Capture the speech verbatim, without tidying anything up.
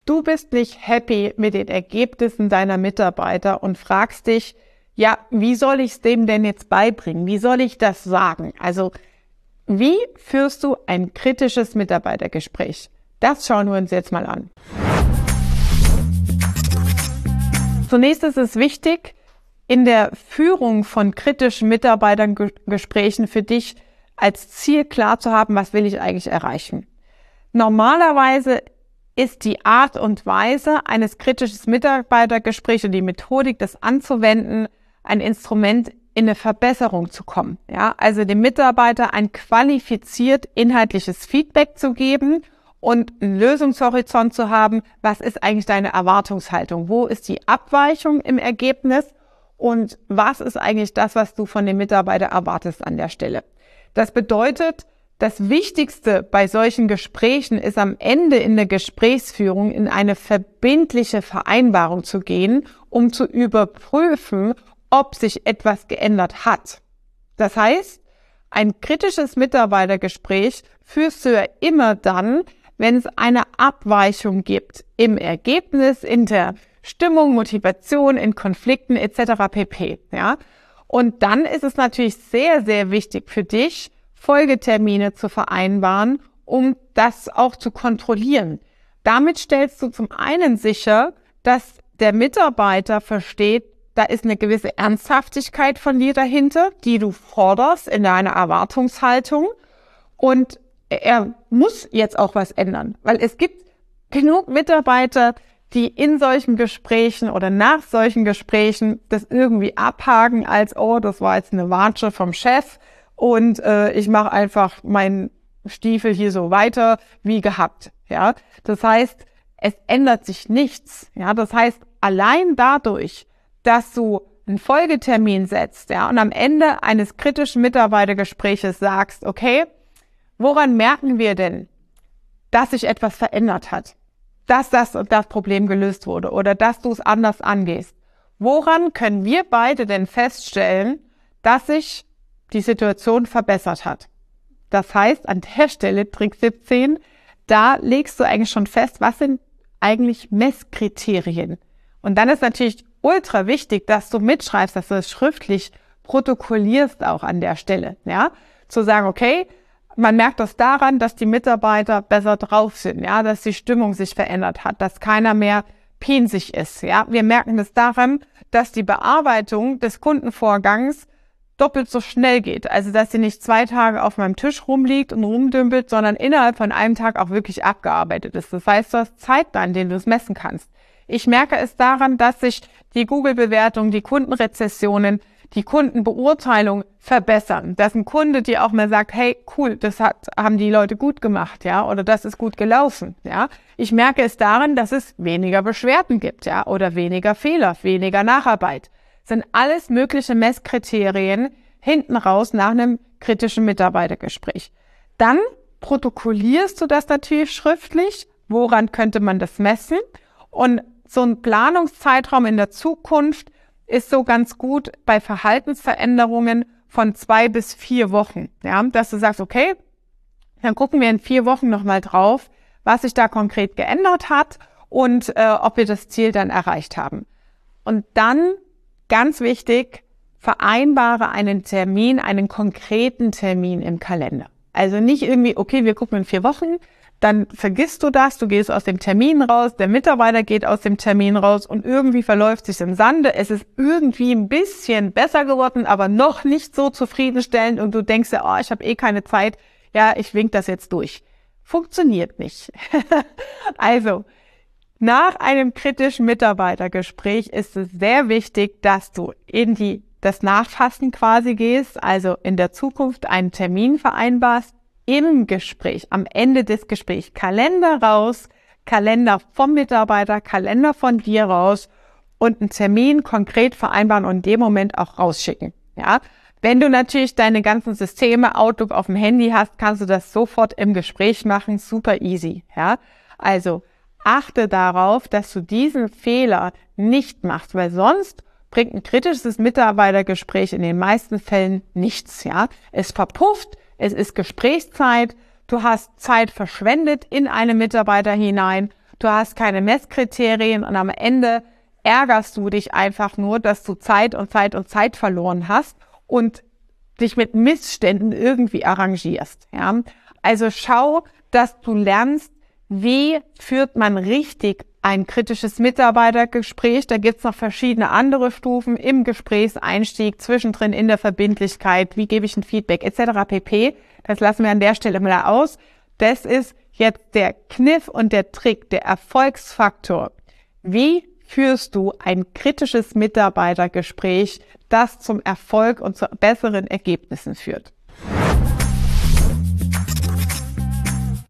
Du bist nicht happy mit den Ergebnissen deiner Mitarbeiter und fragst dich, ja, wie soll ich es dem denn jetzt beibringen? Wie soll ich das sagen? Also, wie führst du ein kritisches Mitarbeitergespräch? Das schauen wir uns jetzt mal an. Zunächst ist es wichtig, in der Führung von kritischen Mitarbeitergesprächen für dich als Ziel klar zu haben, was will ich eigentlich erreichen. Normalerweise ist die Art und Weise eines kritischen Mitarbeitergesprächs und die Methodik, das anzuwenden, ein Instrument, in eine Verbesserung zu kommen. Ja, also dem Mitarbeiter ein qualifiziert inhaltliches Feedback zu geben und einen Lösungshorizont zu haben. Was ist eigentlich deine Erwartungshaltung? Wo ist die Abweichung im Ergebnis? Und was ist eigentlich das, was du von dem Mitarbeiter erwartest an der Stelle? Das bedeutet, das Wichtigste bei solchen Gesprächen ist am Ende in der Gesprächsführung in eine verbindliche Vereinbarung zu gehen, um zu überprüfen, ob sich etwas geändert hat. Das heißt, ein kritisches Mitarbeitergespräch führst du ja immer dann, wenn es eine Abweichung gibt im Ergebnis, in der Stimmung, Motivation, in Konflikten et cetera pp. Ja? Und dann ist es natürlich sehr, sehr wichtig für dich, Folgetermine zu vereinbaren, um das auch zu kontrollieren. Damit stellst du zum einen sicher, dass der Mitarbeiter versteht, da ist eine gewisse Ernsthaftigkeit von dir dahinter, die du forderst in deiner Erwartungshaltung. Und er muss jetzt auch was ändern, weil es gibt genug Mitarbeiter, die in solchen Gesprächen oder nach solchen Gesprächen das irgendwie abhaken als, oh, das war jetzt eine Watsche vom Chef und äh, ich mache einfach meinen Stiefel hier so weiter wie gehabt. Ja, das heißt, es ändert sich nichts. Ja, das heißt, allein dadurch, dass du einen Folgetermin setzt, ja, und am Ende eines kritischen Mitarbeitergespräches sagst, okay, woran merken wir denn, dass sich etwas verändert hat, dass das und das Problem gelöst wurde oder dass du es anders angehst? Woran können wir beide denn feststellen, dass sich die Situation verbessert hat? Das heißt, an der Stelle, Trick siebzehn, da legst du eigentlich schon fest, was sind eigentlich Messkriterien? Und dann ist natürlich ultra wichtig, dass du mitschreibst, dass du es schriftlich protokollierst auch an der Stelle, ja, zu sagen, okay, man merkt das daran, dass die Mitarbeiter besser drauf sind, ja, dass die Stimmung sich verändert hat, dass keiner mehr pinsig ist, ja. Wir merken das daran, dass die Bearbeitung des Kundenvorgangs doppelt so schnell geht, also dass sie nicht zwei Tage auf meinem Tisch rumliegt und rumdümpelt, sondern innerhalb von einem Tag auch wirklich abgearbeitet ist. Das heißt, du hast Zeit, an denen du es messen kannst. Ich merke es daran, dass sich die Google-Bewertung, die Kundenrezessionen, die Kundenbeurteilung verbessern. Dass ein Kunde dir auch mal sagt, hey, cool, das hat, haben die Leute gut gemacht, ja, oder das ist gut gelaufen, ja. Ich merke es daran, dass es weniger Beschwerden gibt, ja, oder weniger Fehler, weniger Nacharbeit. Das sind alles mögliche Messkriterien hinten raus nach einem kritischen Mitarbeitergespräch. Dann protokollierst du das natürlich schriftlich. Woran könnte man das messen? Und so ein Planungszeitraum in der Zukunft ist so ganz gut bei Verhaltensveränderungen von zwei bis vier Wochen. Ja, dass du sagst, okay, dann gucken wir in vier Wochen nochmal drauf, was sich da konkret geändert hat und äh, ob wir das Ziel dann erreicht haben. Und dann, ganz wichtig, vereinbare einen Termin, einen konkreten Termin im Kalender. Also nicht irgendwie, okay, wir gucken in vier Wochen, dann vergisst du das, du gehst aus dem Termin raus, der Mitarbeiter geht aus dem Termin raus und irgendwie verläuft sich im Sande. Es ist irgendwie ein bisschen besser geworden, aber noch nicht so zufriedenstellend und du denkst ja, oh, ich habe eh keine Zeit, ja, ich wink das jetzt durch. Funktioniert nicht. Also, nach einem kritischen Mitarbeitergespräch ist es sehr wichtig, dass du in die das Nachfassen quasi gehst, also in der Zukunft einen Termin vereinbarst, im Gespräch, am Ende des Gesprächs, Kalender raus, Kalender vom Mitarbeiter, Kalender von dir raus und einen Termin konkret vereinbaren und in dem Moment auch rausschicken. Ja, wenn du natürlich deine ganzen Systeme, Outlook auf dem Handy hast, kannst du das sofort im Gespräch machen, super easy. Ja, also achte darauf, dass du diesen Fehler nicht machst, weil sonst bringt ein kritisches Mitarbeitergespräch in den meisten Fällen nichts. Ja, es verpufft. Es ist Gesprächszeit, du hast Zeit verschwendet in einen Mitarbeiter hinein, du hast keine Messkriterien und am Ende ärgerst du dich einfach nur, dass du Zeit und Zeit und Zeit verloren hast und dich mit Missständen irgendwie arrangierst. Ja? Also schau, dass du lernst, wie führt man richtig ein kritisches Mitarbeitergespräch. Da gibt's noch verschiedene andere Stufen im Gesprächseinstieg, zwischendrin in der Verbindlichkeit, wie gebe ich ein Feedback et cetera pp. Das lassen wir an der Stelle mal aus. Das ist jetzt der Kniff und der Trick, der Erfolgsfaktor. Wie führst du ein kritisches Mitarbeitergespräch, das zum Erfolg und zu besseren Ergebnissen führt?